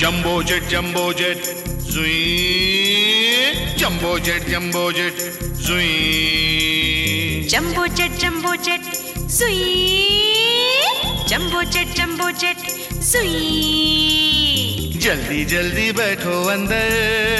Jumbo jet जुई, jumbo jet जुई, jumbo jet सुई, जंबो जेट सुई। जल्दी जल्दी बैठो अंदर,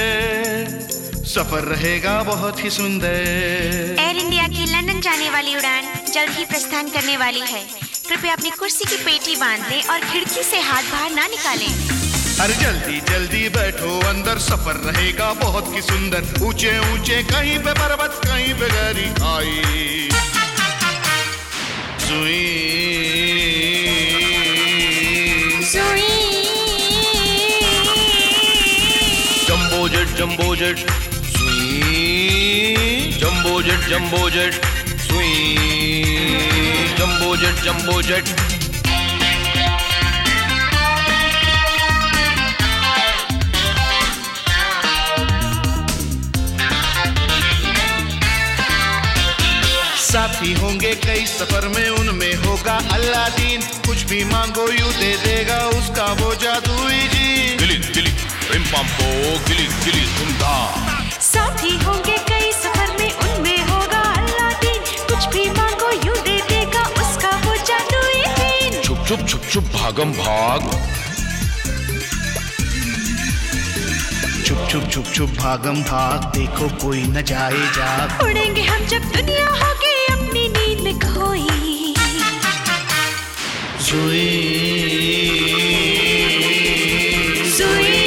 सफर रहेगा बहुत ही सुंदर। एयर इंडिया की लंदन जाने वाली उड़ान जल्द ही प्रस्थान करने वाली है। कृपया अपनी कुर्सी की पेटी बांध लें और खिड़की से हाथ बाहर ना निकालें। अरे जल्दी जल्दी बैठो अंदर, सफर रहेगा बहुत ही सुंदर। ऊंचे ऊंचे कहीं पे पर्वत, कहीं पे गहरी खाई। सुई सुई, जंबो जेट सुई, जंबो जेट सुई, जंबो जेट। साथी होंगे कई सफर में, उनमें होगा अल्लादीन। कुछ भी मांगो यूं दे देगा उसका वो जादुई जी। गिली गिली रिम पंपो, गिली गिली धुंधा। साथी होंगे कई सफर में, उनमें होगा अल्लादीन। कुछ भी मांगो यूं दे देगा उसका वो जादुई जीन। छुप छुप भागम भाग, छुप भागम भाग, देखो कोई न जाए जाग। उड़ेंगे हम जब दुनिया होगी अपनी नींद में खोई। सुई सुई,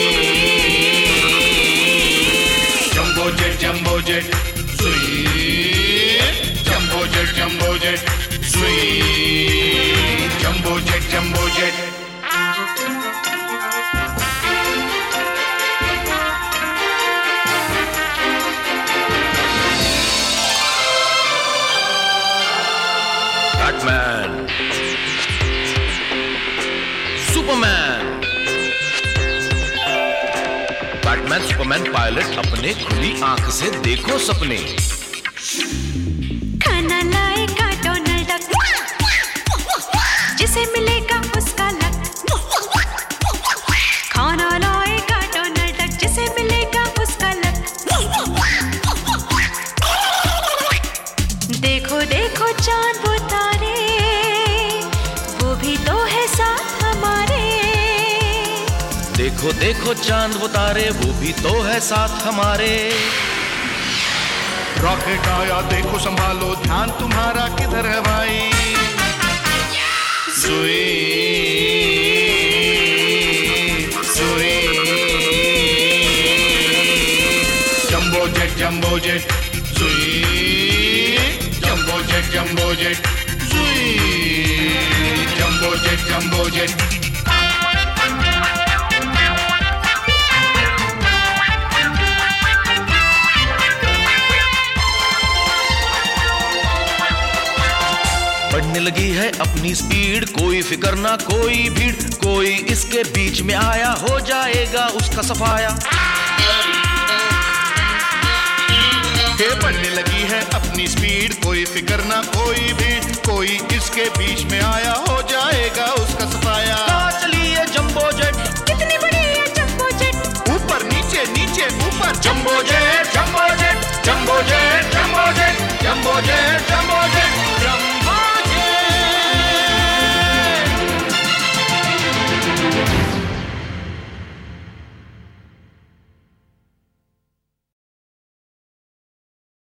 जंबो जेट सुई, जंबो जेट सुई, jumbo jet. Batman, Superman, Batman Superman pilot अपने खुली आंख से देखो सपने। खाना लाएगा डोनाल्ड डक, जिसे मिलेगा उसका लक। खाना लाएगा डोनाल्ड डक, जिसे मिलेगा उसका लक। देखो देखो चांद वो तारे, वो भी तो है साथ हमारे। देखो देखो चांद वो तारे, वो भी तो है साथ हमारे। रॉकेट आया देखो संभालो, ध्यान तुम्हारा किधर है भाई। सुई सुई, जंबो जेट सुई, जंबो जेट सुई, जंबो जेट। बढ़ने लगी है अपनी स्पीड, कोई फिक्र ना कोई भीड़। कोई इसके बीच में आया, हो जाएगा उसका सफाया। के बढ़ने लगी है अपनी स्पीड, कोई फिक्र ना कोई भीड़। कोई इसके बीच में आया,